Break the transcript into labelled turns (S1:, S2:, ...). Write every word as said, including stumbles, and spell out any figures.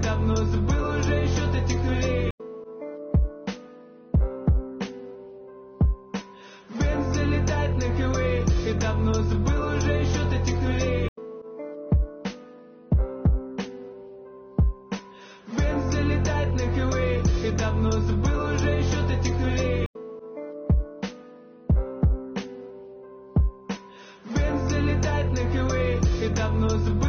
S1: давно забыл уже счет этих нулей. Бенз залетает на хайвей, и давно забыл уже счет этих нулей. Бенз залетает на хайвей, и давно забыл уже счет этих нулей. Бенз залетает на хайвей, и давно забыл.